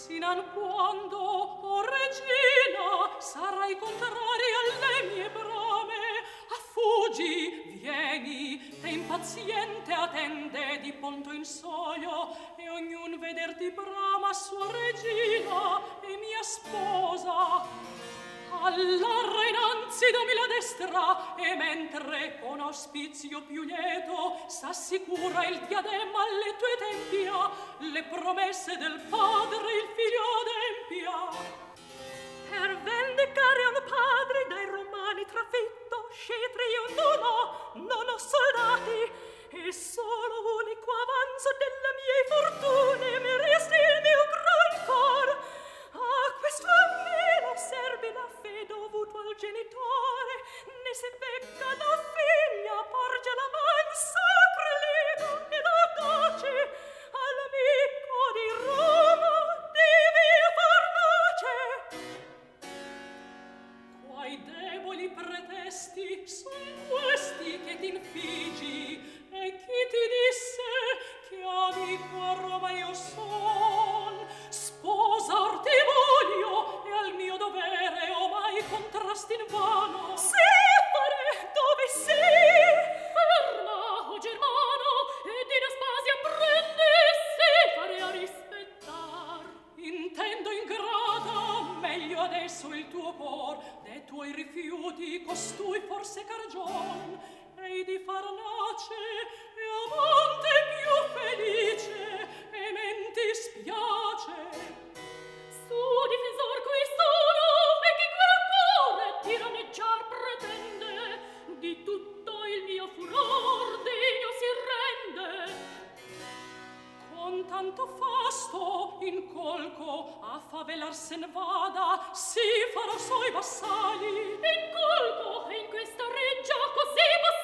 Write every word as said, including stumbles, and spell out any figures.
sinan quando, o regina, sarai contraria alle mie brame. Affuggi, vieni, te impaziente attende di ponto in soglio, e ognun vederti brama sua regina e mia sposa. All'arra innanzi dommi la destra, e mentre con auspizio più lieto s'assicura il diadema alle tue tempia, le promesse del padre il figlio adempia. Per vendicare un padre dai romani trafitto, scetri io non ho, non ho soldati, e solo unico avanzo delle mie fortune mi resta il mio gran cor. A questo almeno serve la fede dovuto al genitore, ne si pecca da figlia, porge la man sacra lego e la tace all'amico di Roma di via Farnace. Quai deboli pretesti son questi che t'infigi, e chi ti disse che amico a Roma io son? Sposarti voglio, e al mio dovere o mai contrasti in vano. Sì, fare, dove sei? Ferma, o Germano, e di Aspasia prende, sì, fare a rispettar. Intendo ingrata, meglio adesso il tuo cor, de tuoi rifiuti costui forse cargion, e di Farnace e amante più felice, e men ti spiace. Su, difensor cui sono, e chi quel cuore tiraneggiar pretende, di tutto il mio furor degno si rende. Con tanto fasto in colco a favelar sen vada, si farò suoi vassalli. In colco e in questa reggia così